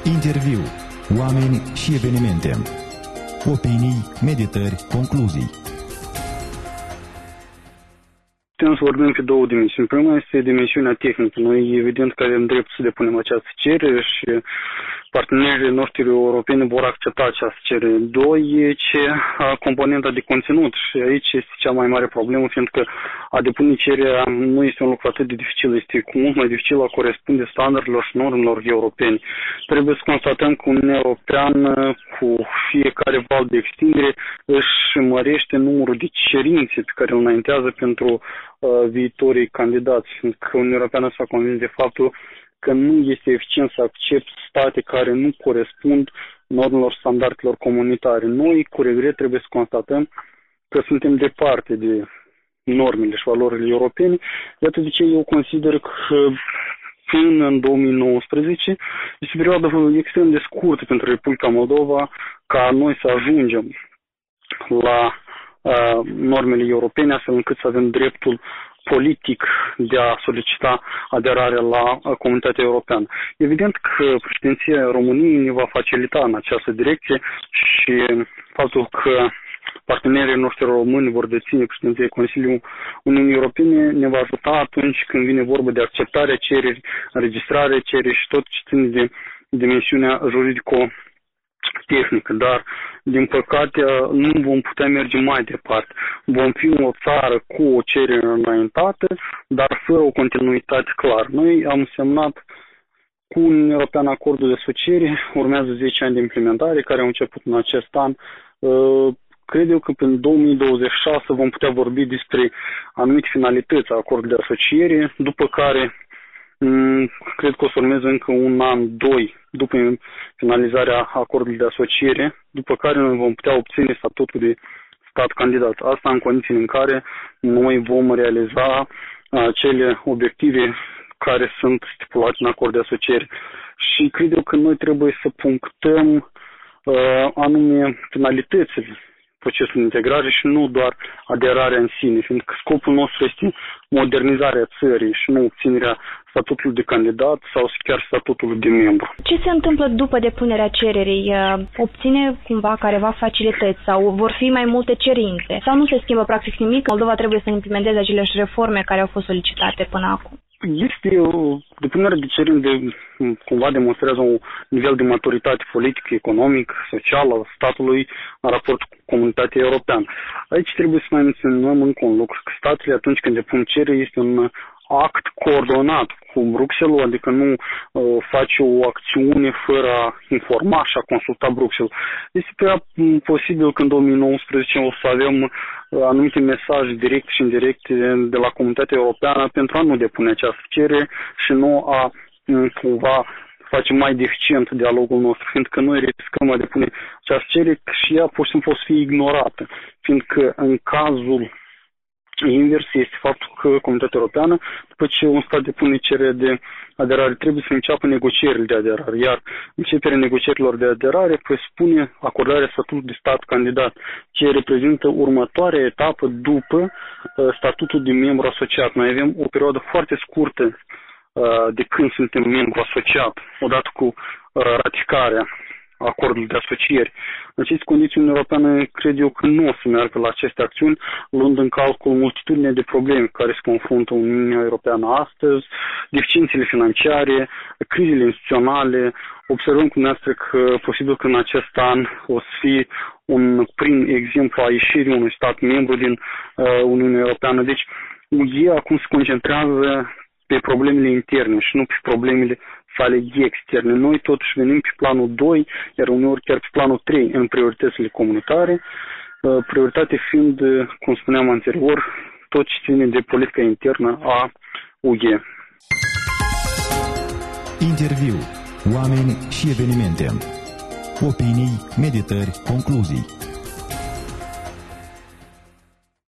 Interviu, oameni și evenimente. Opinii, meditări, concluzii. Putem să vorbim pe două dimensiuni. Prima este dimensiunea tehnică. Noi evident că avem dreptul să depunem această cerere și partenerii noștri europeni vor accepta această cerere. Doi, e componenta de conținut și aici este cea mai mare problemă, fiindcă a depune cererea nu este un lucru atât de dificil, este mult mai dificil a corespunde standardelor și normelor europene. Trebuie să constatăm că Uniunea Europeană cu fiecare val de extindere își mărește numărul de cerințe pe care îl înaintează pentru viitorii candidați, fiindcă Uniunea Europeană s-a convins de faptul că nu este eficient să accept state care nu corespund normelor, standardelor comunitare. Noi, cu regret, trebuie să constatăm că suntem departe de normele și valorile europene. Iată de ce eu consider că până în 2019 este o perioadă extrem de scurtă pentru Republica Moldova ca noi să ajungem la normele europene, astfel încât să avem dreptul politic de a solicita aderarea la Comunitatea Europeană. Evident că președinția României ne va facilita în această direcție și faptul că partenerii noștri români vor deține președinția Consiliului Uniunii Europene ne va ajuta atunci când vine vorba de acceptarea cererii, înregistrarea cererii și tot ce ține de dimensiunea juridico-tehnică, dar, din păcate, nu vom putea merge mai departe. Vom fi o țară cu o cerere înaintată, dar fără o continuitate clară. Noi am semnat cu Uniunea Europeană acordul de asociere, urmează 10 ani de implementare, care au început în acest an. Cred eu că până 2026 vom putea vorbi despre anumite finalități a acordului de asociere, după care cred că o să urmeze încă un an, doi, după finalizarea acordului de asociere, după care noi vom putea obține statutul de stat candidat. Asta în condiții în care noi vom realiza cele obiective care sunt stipulate în acord de asociere. Și cred eu că noi trebuie să punctăm anume finalitățile procesul de integrare și nu doar aderarea în sine, fiindcă scopul nostru este modernizarea țării și nu obținerea statutului de candidat sau chiar statutului de membru. Ce se întâmplă după depunerea cererii? Obține cumva careva facilități sau vor fi mai multe cerințe? Sau nu se schimbă practic nimic? Moldova trebuie să implementeze aceleași reforme care au fost solicitate până acum? Este o depunerea de cereri cumva demonstrează un nivel de maturitate politică, economic, social al statului în raport cu comunitatea europeană. Aici trebuie să mai menționăm încă un lucru, că statele atunci când depun cereri este un act coordonat cu Bruxelles, adică nu face o acțiune fără a informa și a consulta Bruxelles. Este prea posibil că în 2019 o să avem anumite mesaje directe și indirecte de la comunitatea europeană pentru a nu depune această cerere și nu a cumva face mai deficient dialogul nostru, fiindcă noi riscăm a depune această cerere și ea pur și simplu o să fie ignorată, fiindcă în cazul invers este faptul că Comunitatea Europeană, după ce un stat depune cerere de aderare, trebuie să înceapă negocierile de aderare, iar începerea negocierilor de aderare presupune acordarea statutului de stat candidat, ce reprezintă următoarea etapă după statutul de membru asociat. Noi avem o perioadă foarte scurtă de când suntem membru asociat, odată cu ratificarea acordul de asociere. În aceste condiții, Uniunea Europeană cred eu că nu o să meargă la aceste acțiuni, luând în calcul multitudine de probleme care se confruntă Uniunea Europeană astăzi, deficiențele financiare, crizele instituționale. Observăm cu noastră că posibil că în acest an o să fie un prim exemplu a ieșirii unui stat membru din Uniunea Europeană. Deci, UE acum se concentrează pe problemele interne și nu pe problemele sale externe. Noi totuși venim pe planul 2, iar uneori chiar pe planul 3 în prioritățile comunitare, prioritate fiind, cum spuneam anterior, tot ce ține de politica internă a UE. Interviu, oameni și evenimente. Opinii, meditări, concluzii.